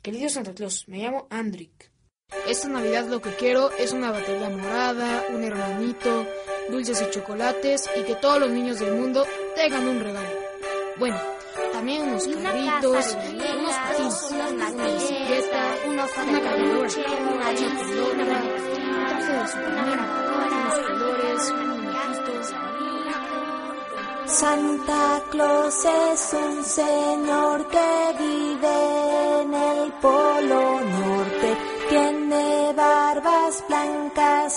Querido Santa Claus, me llamo Andrick. Esta Navidad lo que quiero es una batería morada, un hermanito, dulces y chocolates y que todos los niños del mundo tengan un regalo. Bueno, también unos carritos, unos patines, una bicicleta, una cargadora, una chapeadora, un traje de Superman, unos colores, un muñequito. Santa Claus es un señor que vive en el Polo Norte. Tiene barbas blancas